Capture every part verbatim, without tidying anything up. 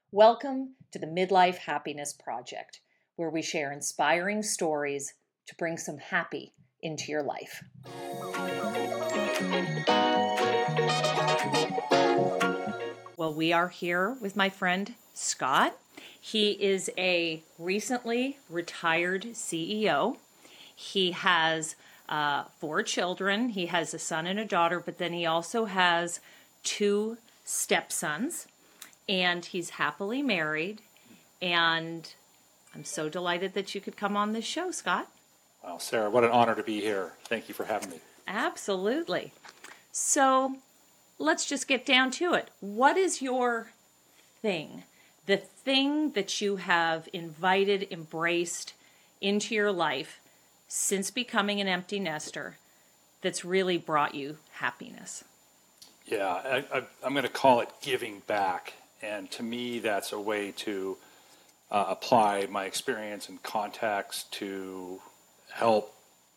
Welcome to the Midlife Happiness Project, where we share inspiring stories to bring some happy into your life. Well, we are here with my friend Scott. He is a recently retired C E O. He has uh, four children. He has a son and a daughter, but then he also has two stepsons. And he's happily married, and I'm so delighted that you could come on this show, Scott. Well, Sarah, what an honor to be here. Thank you for having me. Absolutely. So let's just get down to it. What is your thing? The thing that you have invited, embraced into your life since becoming an empty nester that's really brought you happiness? Yeah, I, I, I'm going to call it giving back. And to me, that's a way to uh, apply my experience and contacts to help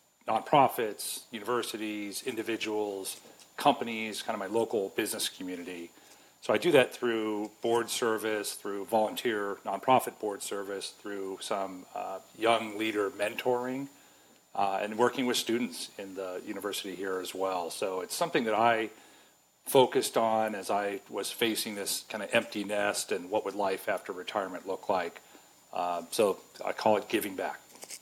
nonprofits, universities, individuals, companies, kind of my local business community. So I do that through board service, through volunteer nonprofit board service, through some uh, young leader mentoring, uh, and working with students in the university here as well. So it's something that I focused on as I was facing this kind of empty nest and what would life after retirement look like. Uh, so I call it giving back.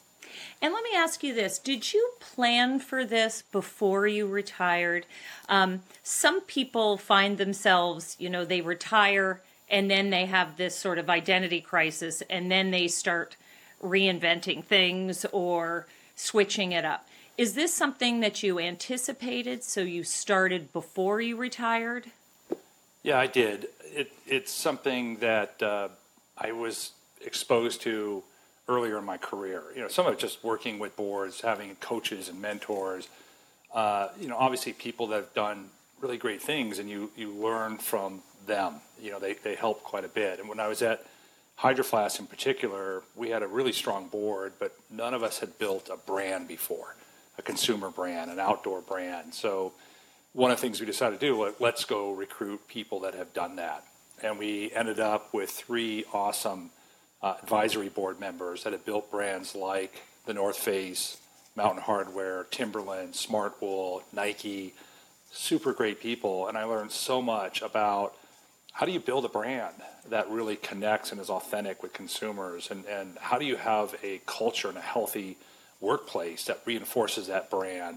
And let me ask you this. Did you plan for this before you retired? Um, some people find themselves, you know, they retire and then they have this sort of identity crisis and then they start reinventing things or switching it up. Is this something that you anticipated, so you started before you retired? Yeah, I did. It, it's something that uh, I was exposed to earlier in my career. You know, some of it just working with boards, having coaches and mentors. Uh, you know, obviously people that have done really great things, and you, you learn from them. You know, they, they help quite a bit. And when I was at Hydro Flask in particular, we had a really strong board, but none of us had built a brand before. A consumer brand, an outdoor brand. So one of the things we decided to do, let's go recruit people that have done that. And we ended up with three awesome uh, advisory board members that have built brands like the North Face, Mountain Hardwear, Timberland, Smartwool, Nike, super great people. And I learned so much about how do you build a brand that really connects and is authentic with consumers, and, and how do you have a culture and a healthy workplace that reinforces that brand,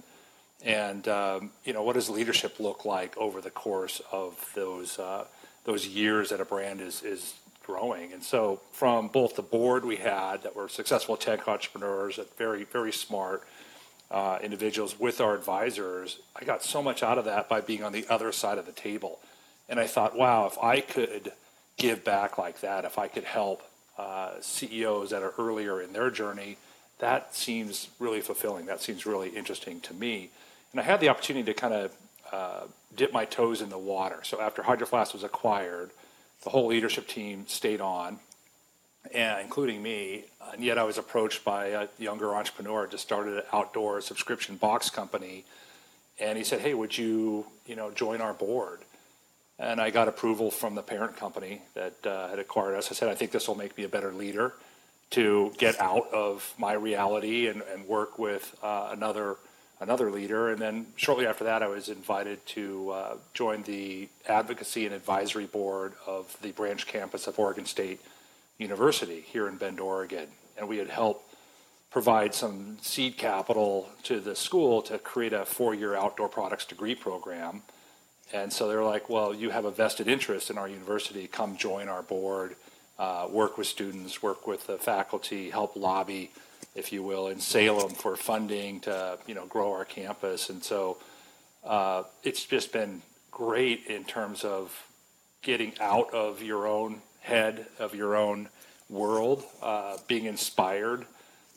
and um, you know, what does leadership look like over the course of those uh, those years that a brand is is growing? And so, from both the board we had that were successful tech entrepreneurs, that very very smart uh, individuals, with our advisors, I got so much out of that by being on the other side of the table, and I thought, wow, if I could give back like that, if I could help uh, C E Os that are earlier in their journey, that seems really fulfilling. That seems really interesting to me. And I had the opportunity to kind of uh, dip my toes in the water. So after Hydro Flask was acquired, the whole leadership team stayed on, and including me. And yet I was approached by a younger entrepreneur, just started an outdoor subscription box company. And he said, hey, would you, you know, join our board? And I got approval from the parent company that uh, had acquired us. I said, I think this will make me a better leader, to get out of my reality and, and work with uh, another another leader. And then shortly after that, I was invited to uh, join the advocacy and advisory board of the branch campus of Oregon State University here in Bend, Oregon. And we had helped provide some seed capital to the school to create a four-year outdoor products degree program. And so they were like, well, you have a vested interest in our university. Come join our board. Uh, work with students, work with the faculty, help lobby, if you will, in Salem for funding to, you know, grow our campus. And so uh, it's just been great in terms of getting out of your own head, of your own world, uh, being inspired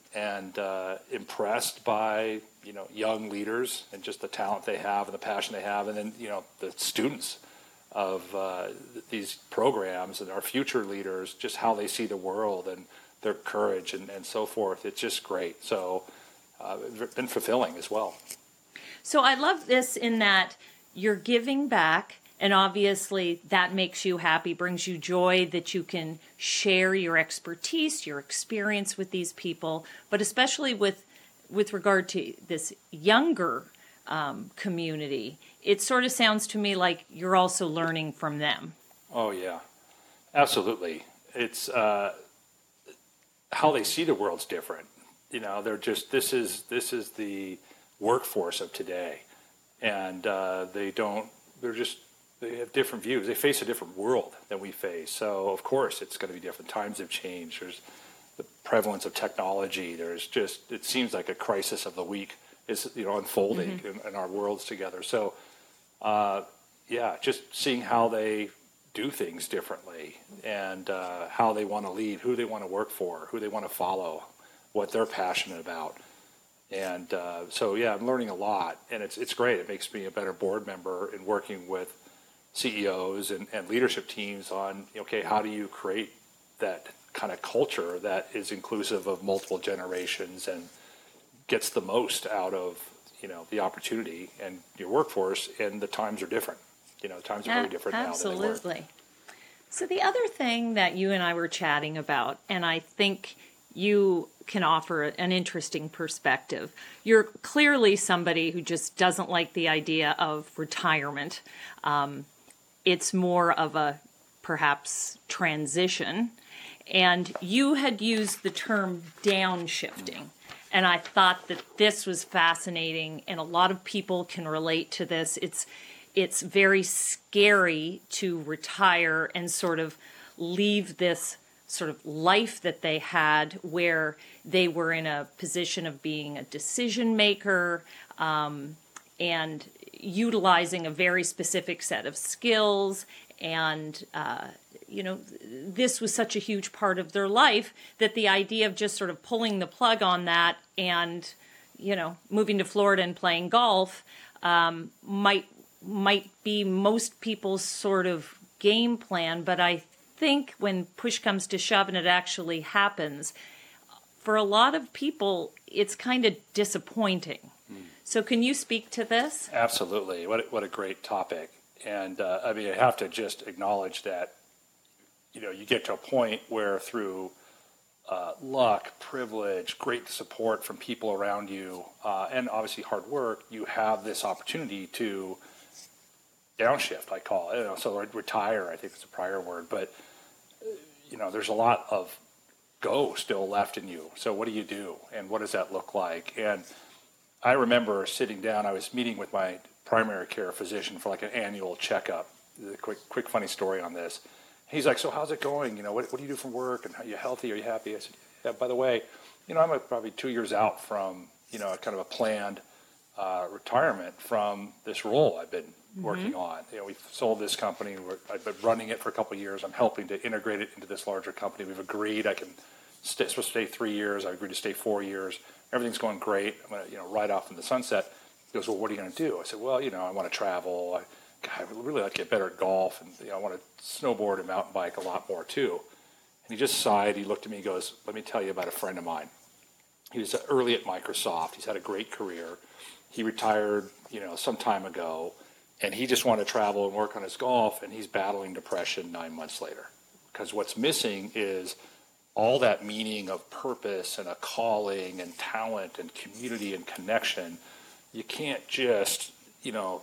and uh, impressed by, you know, young leaders and just the talent they have and the passion they have, and then, you know, the students of uh, these programs and our future leaders, just how they see the world and their courage and, and so forth. It's just great. So uh, it's been fulfilling as well. So I love this in that you're giving back And obviously that makes you happy, brings you joy that you can share your expertise, your experience with these people, but especially with with regard to this younger um, community, it sort of sounds to me like you're also learning from them. Oh, yeah, absolutely. It's uh, how they see the world's different. You know, they're just, this is, this is the workforce of today. And uh, they don't, they're just, they have different views. They face a different world than we face. So, of course, it's going to be different. Times have changed. There's the prevalence of technology. There's just, it seems like a crisis of the week is, you know, unfolding mm-hmm. in, in our worlds together. So, uh, yeah, just seeing how they do things differently and uh, how they want to lead, who they want to work for, who they want to follow, what they're passionate about. And uh, so, yeah, I'm learning a lot, and it's it's great. It makes me a better board member in working with C E Os and, and leadership teams on, okay, how do you create that kind of culture that is inclusive of multiple generations and gets the most out of, you know, the opportunity and your workforce, and the times are different. You know, times are very different now than they were. Absolutely. So the other thing that you and I were chatting about, and I think you can offer an interesting perspective. You're clearly somebody who just doesn't like the idea of retirement. Um, it's more of a perhaps transition. And you had used the term downshifting. And I thought that this was fascinating, and a lot of people can relate to this. It's it's very scary to retire and sort of leave this sort of life that they had where they were in a position of being a decision maker um, and utilizing a very specific set of skills. And, uh, you know, this was such a huge part of their life that the idea of just sort of pulling the plug on that and, you know, moving to Florida and playing golf um, might might be most people's sort of game plan. But I think when push comes to shove and it actually happens, for a lot of people, it's kind of disappointing. Mm. So can you speak to this? Absolutely. What a, what a great topic. And uh, I mean, I have to just acknowledge that, you know, you get to a point where through uh, luck, privilege, great support from people around you, uh, and obviously hard work, you have this opportunity to downshift, I call it. You know, so retire, I think it's a prior word, but you know, there's a lot of go still left in you. So what do you do, and what does that look like? And I remember sitting down, I was meeting with my primary care physician for like an annual checkup. A quick, quick funny story on this. He's like, so how's it going? You know, what, what do you do from work? And are you healthy? Are you happy? I said, yeah, by the way, you know, I'm a, probably two years out from, you know, kind of a planned uh, retirement from this role I've been mm-hmm. working on. You know, we've sold this company. We're, I've been running it for a couple of years. I'm helping to integrate it into this larger company. We've agreed I can stay, supposed to stay three years. I agreed to stay four years. Everything's going great. I'm going to, you know, ride off in the sunset. He goes, well, what are you going to do? I said, well, you know, I want to travel. I, God, I would really like to get better at golf, and you know, I want to snowboard and mountain bike a lot more too. And he just sighed. He looked at me and goes, let me tell you about a friend of mine. He was early at Microsoft. He's had a great career. He retired, you know, some time ago, and he just wanted to travel and work on his golf, and he's battling depression nine months later. Because what's missing is all that meaning of purpose and a calling and talent and community and connection. You can't just, you know,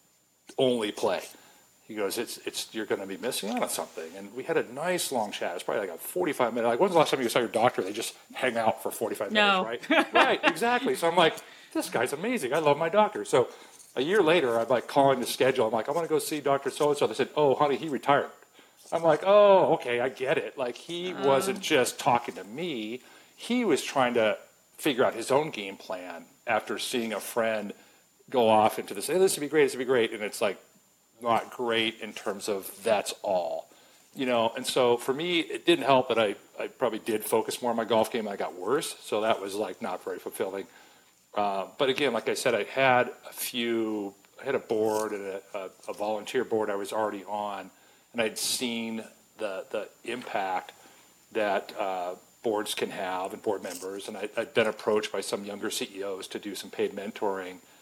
only play. He goes, it's it's you're going to be missing out on something. And we had a nice long chat. It's probably like a forty-five minute. Like, when's the last time you saw your doctor? They just hang out for forty-five no. minutes, right? Right, exactly. So I'm like, this guy's amazing. I love my doctor. So a year later, I'm like calling the schedule. I'm like, I want to go see Doctor So-and-so. They said, oh, honey, he retired. I'm like, oh, okay, I get it. Like, he uh. wasn't just talking to me. He was trying to figure out his own game plan after seeing a friend go off into this, hey, this would be great, this would be great. And it's like, not great in terms of that's all, you know. And so for me, it didn't help that I, I probably did focus more on my golf game. And I got worse, so that was like not very fulfilling. Uh, but again, like I said, I had a few, I had a board and a, a, a volunteer board I was already on, and I'd seen the the impact that uh, boards can have and board members. And I, I'd been approached by some younger C E Os to do some paid mentoring.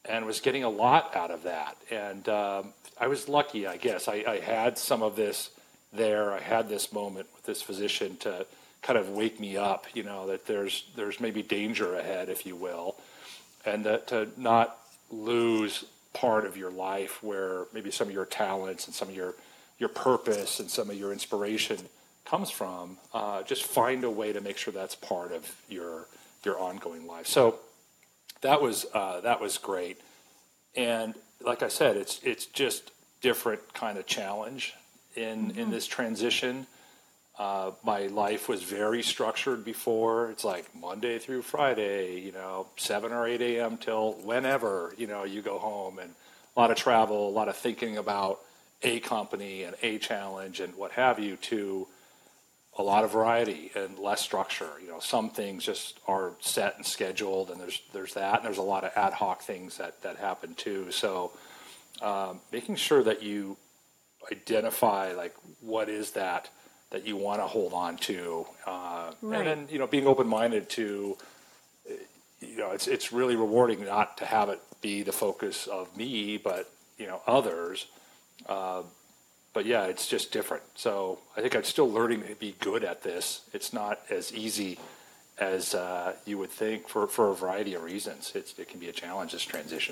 and was getting a lot out of that. And um, I was lucky, I guess. I, I had some of this there. I had this moment with this physician to kind of wake me up, you know, that there's there's maybe danger ahead, if you will, and that to not lose part of your life where maybe some of your talents and some of your your purpose and some of your inspiration comes from. Uh, just find a way to make sure that's part of your your ongoing life. So that was uh, that was great. And like I said, it's it's just different kind of challenge in mm-hmm. in this transition. Uh, my life was very structured before. It's like Monday through Friday, you know, seven or eight a.m. till whenever, you know, you go home, and a lot of travel, a lot of thinking about a company and a challenge and what have you, to a lot of variety and less structure. You know, some things just are set and scheduled, and there's there's that, and there's a lot of ad hoc things that, that happen too. So um, making sure that you identify, like, what is that that you want to hold on to, uh, right. and then, you know, being open-minded to, you know, it's it's really rewarding not to have it be the focus of me, but, you know, others. Uh, but yeah, it's just different. So I think I'm still learning to be good at this. It's not as easy as uh, you would think for, for a variety of reasons. It's, it can be a challenge, this transition.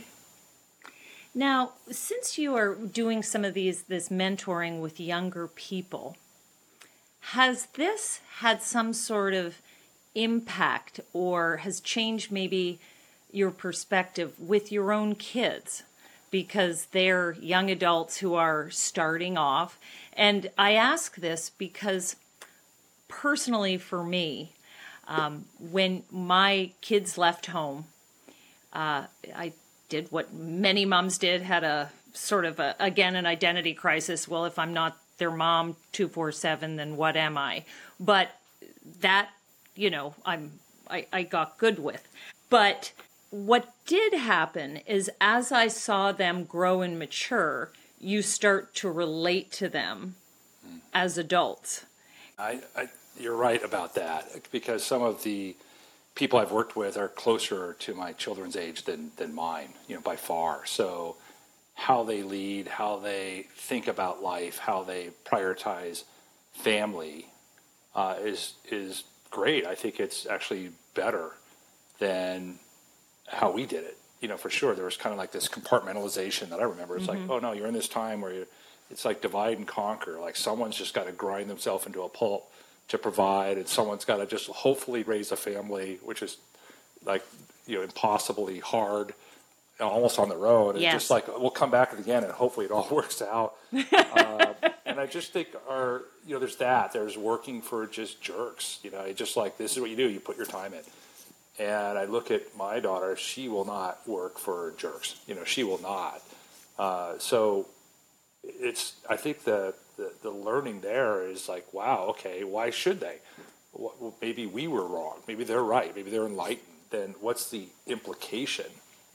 Now, since you are doing some of these this mentoring with younger people, has this had some sort of impact or has changed maybe your perspective with your own kids? Because they're young adults who are starting off. And I ask this because personally for me, um, when my kids left home, uh, I did what many moms did, had a sort of, a, again, an identity crisis. Well, if I'm not their mom two four seven, then what am I? But that, you know, I'm I, I got good with. But what did happen is, as I saw them grow and mature, you start to relate to them mm. as adults. I, I, you're right about that, because some of the people I've worked with are closer to my children's age than, than mine, you know, by far. So how they lead, how they think about life, how they prioritize family uh, is is great. I think it's actually better than how we did it. You know, for sure, there was kind of like this compartmentalization that I remember. It's mm-hmm. like, oh no, you're in this time where you, it's like divide and conquer. Like someone's just got to grind themselves into a pulp to provide, and someone's got to just hopefully raise a family, which is like, you know, impossibly hard, almost on their own. And yes. just like, we'll come back again and hopefully it all works out. uh, and I just think our, you know, there's that. There's working for just jerks. You know, just like, this is what you do. You put your time in. And I look at my daughter, she will not work for jerks. You know, she will not. Uh, so it's, I think the, the, the learning there is like, wow, okay, why should they? Well, maybe we were wrong. Maybe they're right. Maybe they're enlightened. Then what's the implication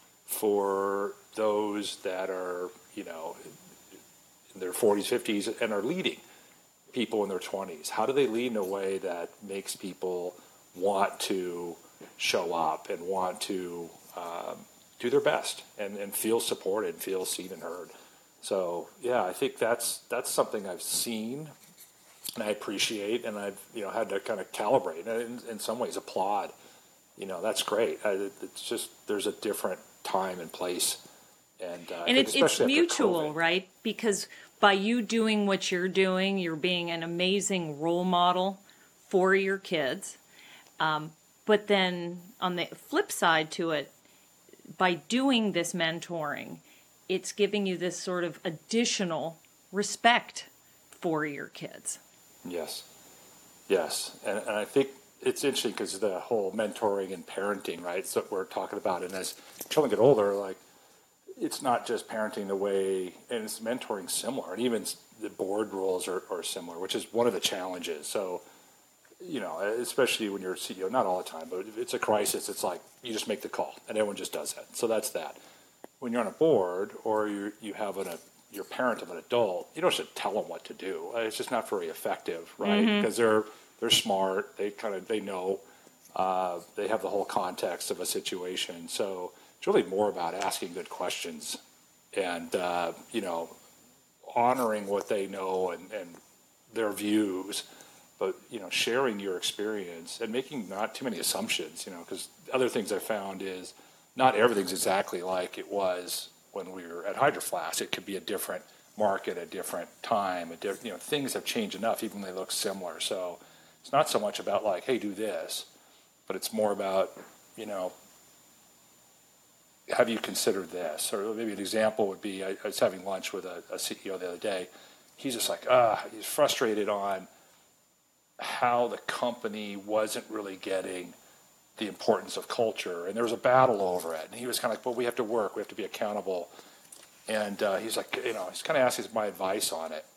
for those that are, you know, in their forties, fifties, and are leading people in their twenties? How do they lead in a way that makes people want to show up and want to um, do their best and, and feel supported, feel seen and heard? So, yeah, I think that's that's something I've seen and I appreciate, and I've, you know, had to kind of calibrate and in, in some ways applaud. You know, that's great. I, it's just, there's a different time and place. And, uh, and it's, it's mutual, right? Because by you doing what you're doing, you're being an amazing role model for your kids. Um, but then on the flip side to it, by doing this mentoring, it's giving you this sort of additional respect for your kids. Yes. Yes. And, and I think it's interesting because the whole mentoring and parenting, right? So we're talking about, and as children get older, like, it's not just parenting the way, and it's mentoring similar, and even the board roles are, are similar, which is one of the challenges. So, you know, especially when you're a C E O, not all the time, but if it's a crisis, it's like you just make the call, and everyone just does that. So that's that. When you're on a board, or you you have an, a you're a parent of an adult, you don't just tell them what to do. It's just not very effective, right? Mm-hmm. Because they're they're smart, they kind of they know, uh, they have the whole context of a situation. So it's really more about asking good questions and, uh, you know, honoring what they know and, and their views, but, you know, sharing your experience and making not too many assumptions, you know, because other things I found is not everything's exactly like it was when we were at Hydro Flask. It could be a different market, a different time, a different, you know, things have changed enough, even when they look similar. So it's not so much about like, hey, do this, but it's more about, you know, have you considered this? Or maybe an example would be, I, I was having lunch with a, a C E O the other day. He's just like, ah, he's frustrated on how the company wasn't really getting the importance of culture. And there was a battle over it. And he was kind of like, well, we have to work. We have to be accountable. And uh, he's like, you know, he's kind of asking my advice on it.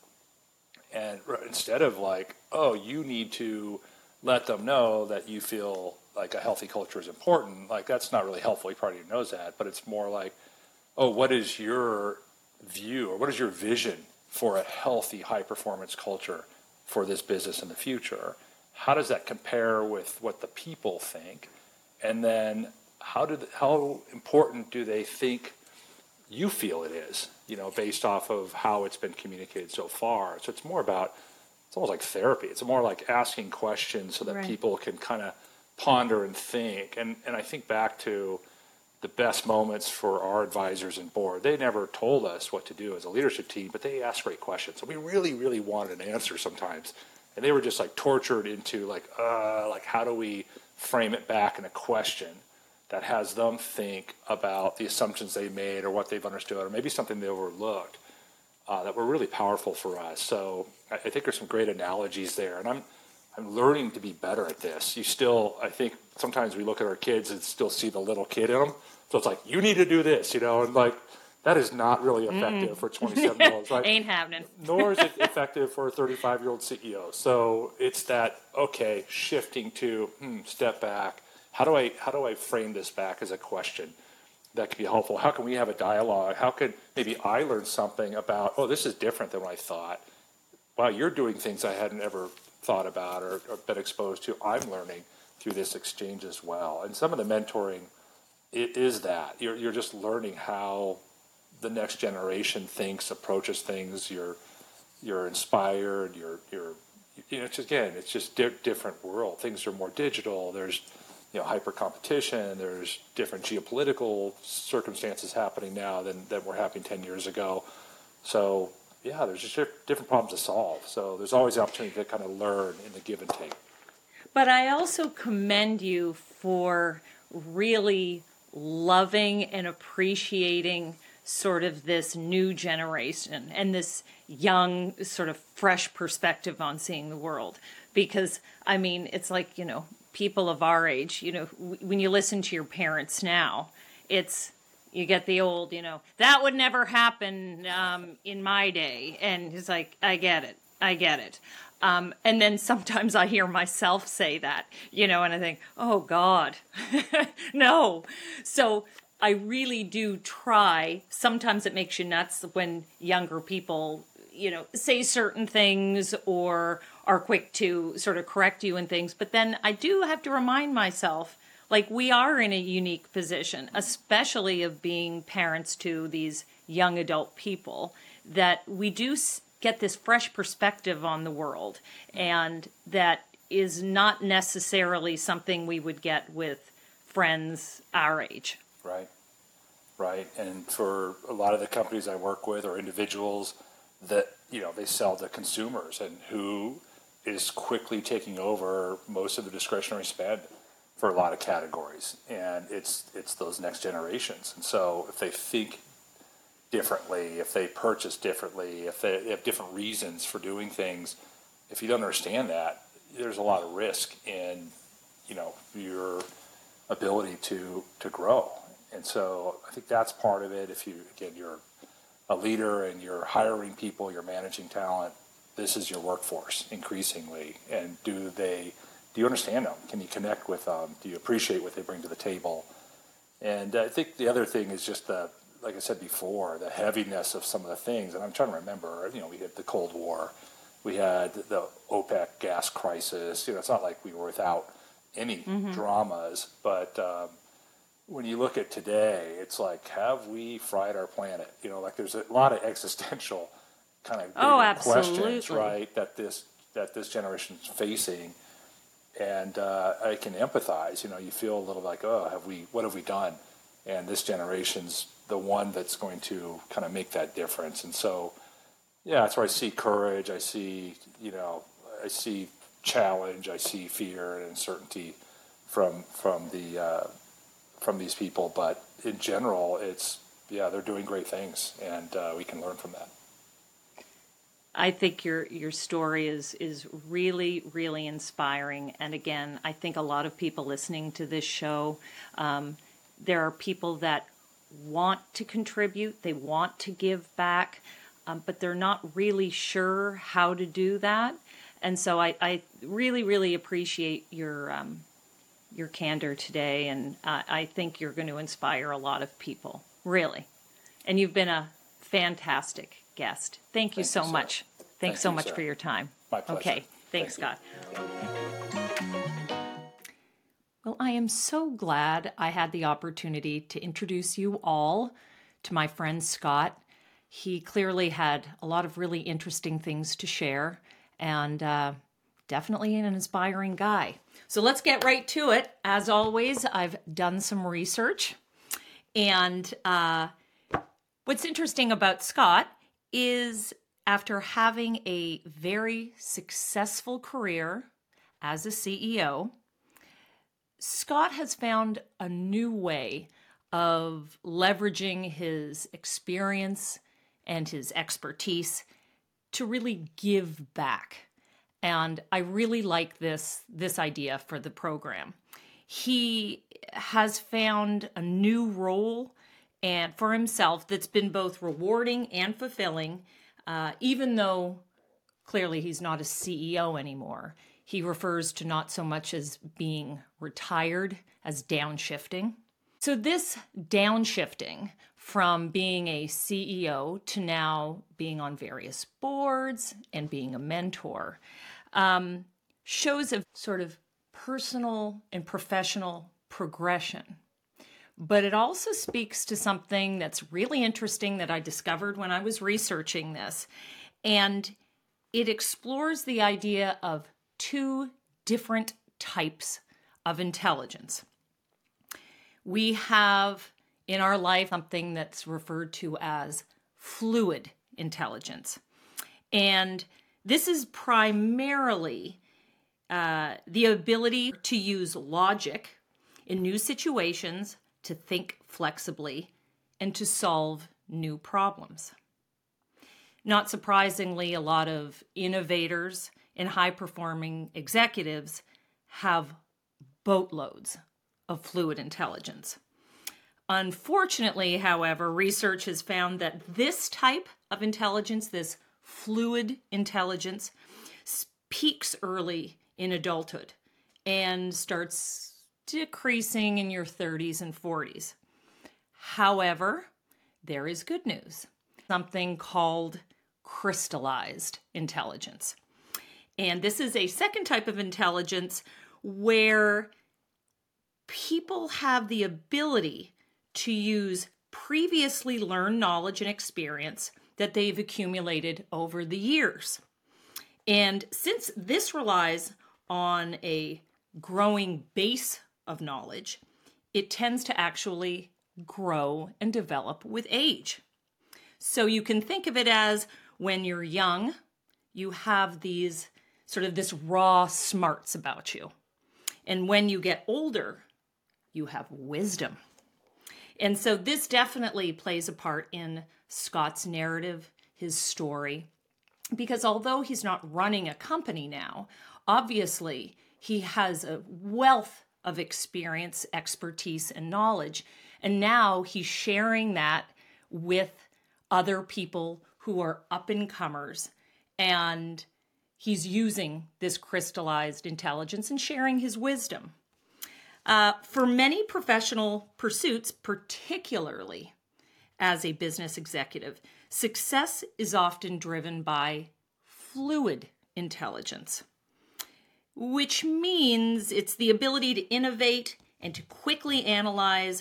And instead of like, oh, you need to let them know that you feel like a healthy culture is important, like that's not really helpful. He probably knows that. But it's more like, oh, what is your view or what is your vision for a healthy, high-performance culture for this business in the future? How does that compare with what the people think? And then how do the, how important do they think you feel it is, you know, based off of how it's been communicated so far? So it's more about, it's almost like therapy. It's more like asking questions so that Right. people can kind of ponder and think. And, and I think back to the best moments for our advisors and board. They never told us what to do as a leadership team, but they asked great questions. So we really, really wanted an answer sometimes. And they were just like tortured into like, uh, like how do we frame it back in a question that has them think about the assumptions they made or what they've understood or maybe something they overlooked uh, that were really powerful for us. So I, I think there's some great analogies there. And I'm, I'm learning to be better at this. You still, I think sometimes we look at our kids and still see the little kid in them. So it's like, you need to do this, you know, and like, that is not really effective mm. for twenty-seven-year-olds. Right? Ain't happening. Nor is it effective for a thirty-five-year-old C E O. So it's that, okay, shifting to, hmm, step back. How do I how do I frame this back as a question that could be helpful? How can we have a dialogue? How could maybe I learn something about, oh, this is different than what I thought. Wow, you're doing things I hadn't ever thought about or, or been exposed to. I'm learning through this exchange as well. And some of the mentoring, it is that. You're, you're just learning how the next generation thinks, approaches things. You're you're inspired. You're you're you know. It's just, again, it's just di- different world. Things are more digital. There's you know hyper competition. There's different geopolitical circumstances happening now than than were happening ten years ago. So yeah, there's just different problems to solve. So there's always the opportunity to kind of learn in the give and take. But I also commend you for really loving and appreciating sort of this new generation and this young sort of fresh perspective on seeing the world. Because, I mean, it's like, you know, people of our age, you know, w- when you listen to your parents now, it's, you get the old, you know, that would never happen um, in my day. And it's like, I get it. I get it. Um, and then sometimes I hear myself say that, you know, and I think, oh, God, no. So I really do try. Sometimes it makes you nuts when younger people, you know, say certain things or are quick to sort of correct you and things. But then I do have to remind myself, like, we are in a unique position, especially of being parents to these young adult people, that we do get this fresh perspective on the world. And that is not necessarily something we would get with friends our age. Right, right. And for a lot of the companies I work with or individuals that, you know, they sell to consumers and who is quickly taking over most of the discretionary spend for a lot of categories. And it's it's those next generations. And so if they think differently, if they purchase differently, if they, they have different reasons for doing things, if you don't understand that, there's a lot of risk in, you know, your ability to to grow. And so I think that's part of it. If you, again, you're a leader and you're hiring people, you're managing talent, this is your workforce increasingly. And do they, do you understand them? Can you connect with them? Do you appreciate what they bring to the table? And I think the other thing is just the, like I said before, the heaviness of some of the things. And I'm trying to remember, you know, we had the Cold War, we had the OPEC gas crisis. You know, it's not like we were without any mm-hmm. dramas, but um, when you look at today, it's like, have we fried our planet? You know, like there's a lot of existential kind of Oh, questions, absolutely. right, that this that this generation is facing, and uh, I can empathize. You know, you feel a little like, oh, have we? What have we done? And this generation's the one that's going to kind of make that difference. And so, yeah, that's where I see courage. I see, you know, I see challenge. I see fear and uncertainty from from the uh, from these people. But in general, it's yeah, they're doing great things, and uh, we can learn from that. I think your your story is is really really inspiring, and again, I think a lot of people listening to this show, um, there are people that want to contribute, they want to give back, um, but they're not really sure how to do that, and so I, I really really appreciate your um, your candor today, and uh, I think you're going to inspire a lot of people, really, and you've been a fantastic guest. Thank you Thank so you, much. Thanks Thank so you, much Sarah. for your time. My pleasure. Okay. Thanks, Thank Scott. Well, I am so glad I had the opportunity to introduce you all to my friend Scott. He clearly had a lot of really interesting things to share, and uh, definitely an inspiring guy. So let's get right to it. As always, I've done some research, and uh, what's interesting about Scott is after having a very successful career as a C E O, Scott has found a new way of leveraging his experience and his expertise to really give back. And I really like this, this idea for the program. He has found a new role and for himself that's been both rewarding and fulfilling, uh, even though clearly he's not a C E O anymore. He refers to not so much as being retired as downshifting. So this downshifting from being a C E O to now being on various boards and being a mentor um, shows a sort of personal and professional progression. But it also speaks to something that's really interesting that I discovered when I was researching this. And it explores the idea of two different types of intelligence. We have in our life something that's referred to as fluid intelligence. And this is primarily uh, the ability to use logic in new situations, to think flexibly, and to solve new problems. Not surprisingly, a lot of innovators and high-performing executives have boatloads of fluid intelligence. Unfortunately, however, research has found that this type of intelligence, this fluid intelligence, peaks early in adulthood and starts decreasing in your thirties and forties. However, there is good news. Something called crystallized intelligence. And this is a second type of intelligence where people have the ability to use previously learned knowledge and experience that they've accumulated over the years. And since this relies on a growing base of knowledge, it tends to actually grow and develop with age. So you can think of it as when you're young, you have these sort of this raw smarts about you. And when you get older, you have wisdom. And so this definitely plays a part in Scott's narrative, his story, because although he's not running a company now, obviously he has a wealth of experience, expertise, and knowledge. And now he's sharing that with other people who are up-and-comers. And he's using this crystallized intelligence and sharing his wisdom. Uh, for many professional pursuits, particularly as a business executive, success is often driven by fluid intelligence, which means it's the ability to innovate and to quickly analyze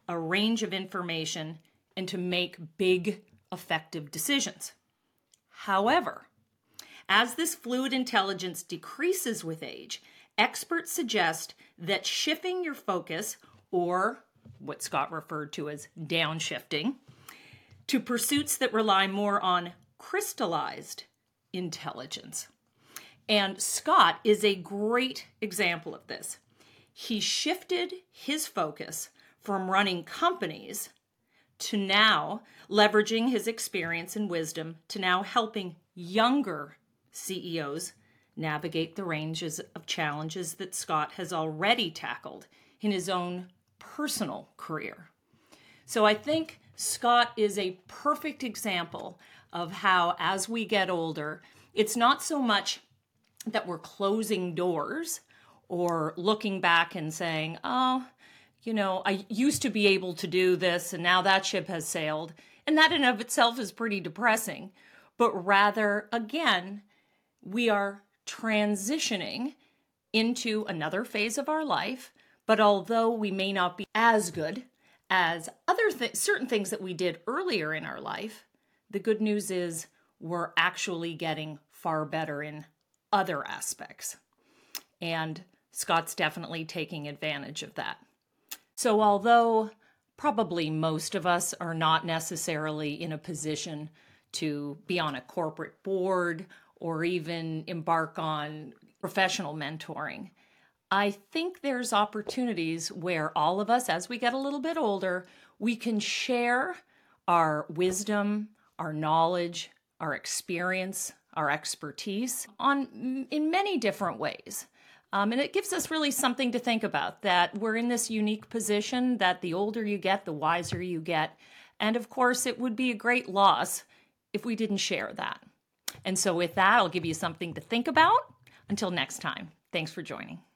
a range of information and to make big, effective decisions. However, as this fluid intelligence decreases with age, experts suggest that shifting your focus, or what Scott referred to as downshifting, to pursuits that rely more on crystallized intelligence. And Scott is a great example of this. He shifted his focus from running companies to now leveraging his experience and wisdom to now helping younger C E Os navigate the ranges of challenges that Scott has already tackled in his own personal career. So I think Scott is a perfect example of how, as we get older, it's not so much that we're closing doors or looking back and saying, oh, you know, I used to be able to do this and now that ship has sailed. And that in of itself is pretty depressing. But rather, again, we are transitioning into another phase of our life. But although we may not be as good as other th- certain things that we did earlier in our life, the good news is we're actually getting far better in other aspects. And Scott's definitely taking advantage of that. So although probably most of us are not necessarily in a position to be on a corporate board or even embark on professional mentoring, I think there's opportunities where all of us, as we get a little bit older, we can share our wisdom, our knowledge, our experience, our expertise on in many different ways. Um, and it gives us really something to think about, that we're in this unique position that the older you get, the wiser you get. And of course, it would be a great loss if we didn't share that. And so with that, I'll give you something to think about. Until next time, thanks for joining.